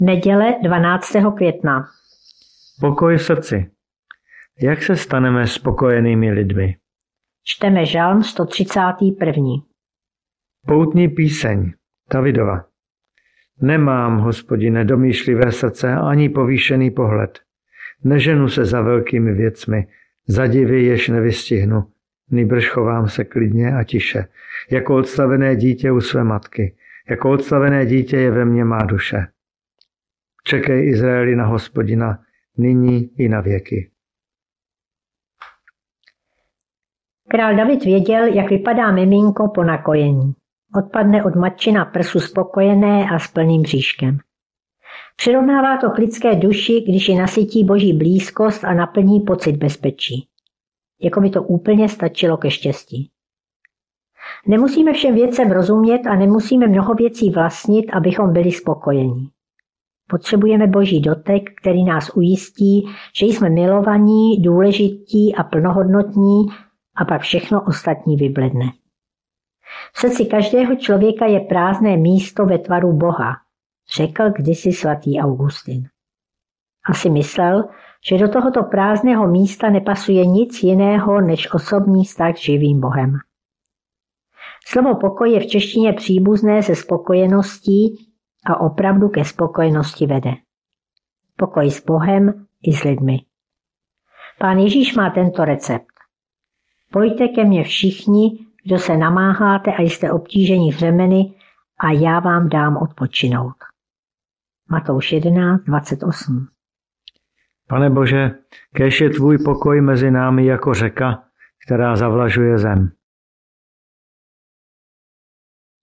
Neděle 12. května. Pokoj v srdci. Jak se staneme spokojenými lidmi? Čteme Žalm 131. Poutní píseň Davidova. Nemám, Hospodine, domýšlivé srdce ani povýšený pohled. Neženu se za velkými věcmi, za divy jež nevystihnu, nýbrž chovám se klidně a tiše, jako odstavené dítě u své matky. Jako odstavené dítě je ve mně má duše. Čekej, Izraeli, na Hospodina, nyní i na věky. Král David věděl, jak vypadá miminko po nakojení. Odpadne od matči na prsu spokojené a s plným bříškem. Přirovnává to k lidské duši, když ji nasytí boží blízkost a naplní pocit bezpečí. Jako by to úplně stačilo ke štěstí. Nemusíme všem věcem rozumět a nemusíme mnoho věcí vlastnit, abychom byli spokojení. Potřebujeme boží dotek, který nás ujistí, že jsme milovaní, důležití a plnohodnotní, a pak všechno ostatní vybledne. V srdci každého člověka je prázdné místo ve tvaru Boha, řekl kdysi svatý Augustin. Asi myslel, že do tohoto prázdného místa nepasuje nic jiného než osobní vztah s živým Bohem. Slovo pokoj je v češtině příbuzné se spokojeností a opravdu ke spokojenosti vede. Pokoj s Bohem i s lidmi. Pán Ježíš má tento recept. Pojďte ke mně všichni, kdo se namáháte a jste obtíženi břemeny, a já vám dám odpočinout. Matouš 11:28. Pane Bože, kéž je tvůj pokoj mezi námi jako řeka, která zavlažuje zem.